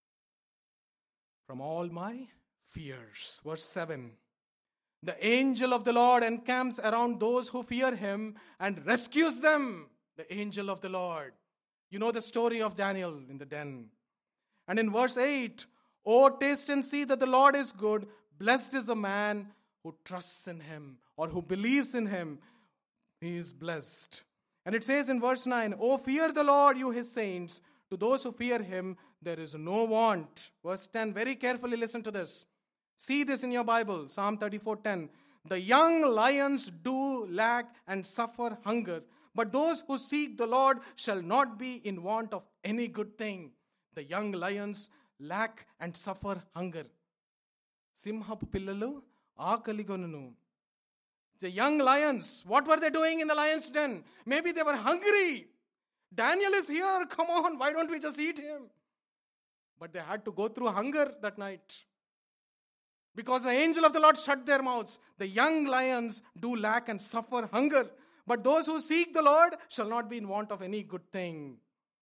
from all my fears. Verse seven, the angel of the Lord encamps around those who fear him and rescues them. The angel of the Lord. You know the story of Daniel in the den. And in verse eight, oh, taste and see that the Lord is good. Blessed is the man who trusts in him, or who believes in him. He is blessed. And it says in verse nine, oh, fear the Lord, you his saints. To those who fear him, there is no want. Verse ten, very carefully listen to this. See this in your Bible, Psalm thirty-four ten. The young lions do do lack and suffer hunger. But those who seek the Lord shall not be in want of any good thing. The young lions lack and suffer hunger. Simhapu pillalu aakaligonunu. The young lions, what were they doing in the lion's den? Maybe they were hungry. Daniel is here, come on, why don't we just eat him? But they had to go through hunger that night. Because the angel of the Lord shut their mouths. The young lions do lack and suffer hunger. But those who seek the Lord shall not be in want of any good thing.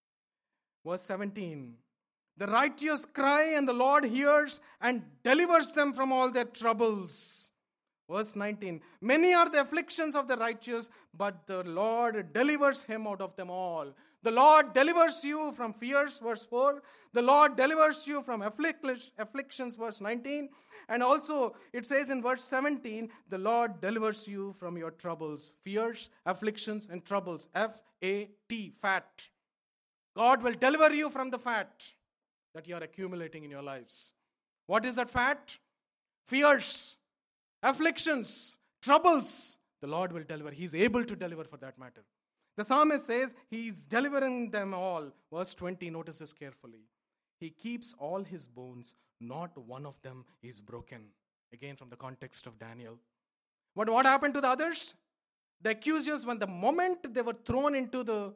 Verse seventeen. The righteous cry and the Lord hears and delivers them from all their troubles. Verse nineteen. Many are the afflictions of the righteous, but the Lord delivers him out of them all. The Lord delivers you from fears, verse four. The Lord delivers you from afflictions, verse nineteen. And also, it says in verse seventeen, the Lord delivers you from your troubles. Fears, afflictions, and troubles. F A T, fat. God will deliver you from the fat that you are accumulating in your lives. What is that fat? Fears, afflictions, troubles. The Lord will deliver. He is able to deliver for that matter. The psalmist says he is delivering them all. Verse twenty, notice this carefully. He keeps all his bones, not one of them is broken. Again, from the context of Daniel. But what happened to the others? The accusers, when the moment they were thrown into the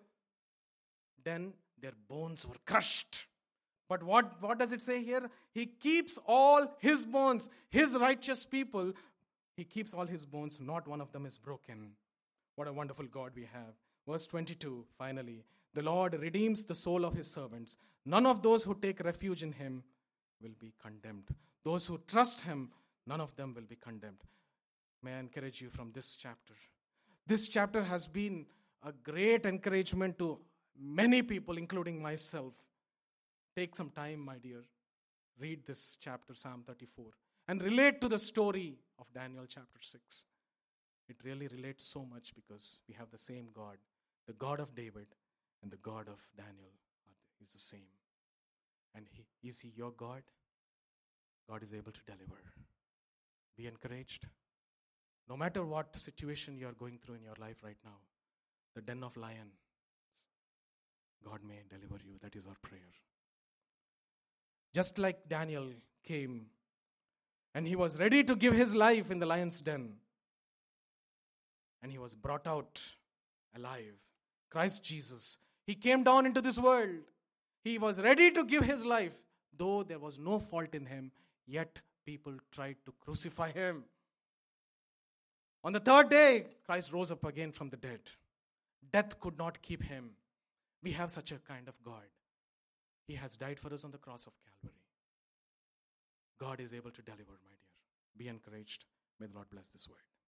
den, their bones were crushed. But what, what does it say here? He keeps all his bones, his righteous people. He keeps all his bones, not one of them is broken. What a wonderful God we have. Verse twenty-two, finally. The Lord redeems the soul of his servants. None of those who take refuge in him will be condemned. Those who trust him, none of them will be condemned. May I encourage you from this chapter. This chapter has been a great encouragement to many people, including myself. Take some time, my dear. Read this chapter, Psalm thirty-four, and relate to the story of Daniel chapter six. It really relates so much because we have the same God. The God of David and the God of Daniel is the same. And he, is he your God? God is able to deliver. Be encouraged. No matter what situation you are going through in your life right now, the den of lions, God may deliver you. That is our prayer. Just like Daniel came and he was ready to give his life in the lion's den, and he was brought out alive. Christ Jesus, he came down into this world. He was ready to give his life, though there was no fault in him, yet people tried to crucify him. On the third day, Christ rose up again from the dead. Death could not keep him. We have such a kind of God. He has died for us on the cross of Calvary. God is able to deliver, my dear. Be encouraged. May the Lord bless this word.